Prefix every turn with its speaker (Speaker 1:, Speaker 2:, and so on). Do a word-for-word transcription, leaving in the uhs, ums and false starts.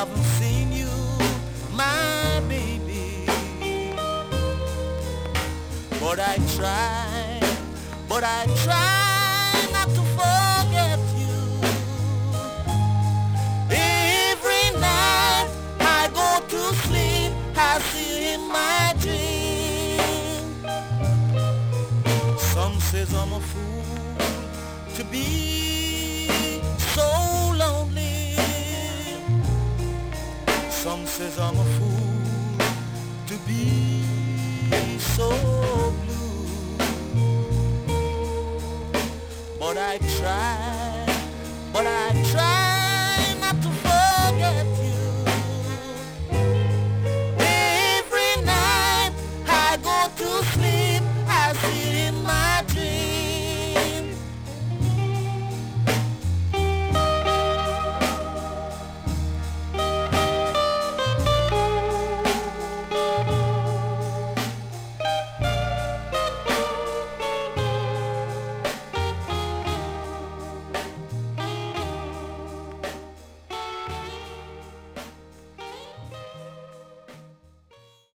Speaker 1: haven't seen you, my baby. But I try, but I try not to forget you. Every night I go to sleep, I see you in my dream. Some says I'm a fool to be so lonely. Some says I'm a fool to be so blue. But I try, but I try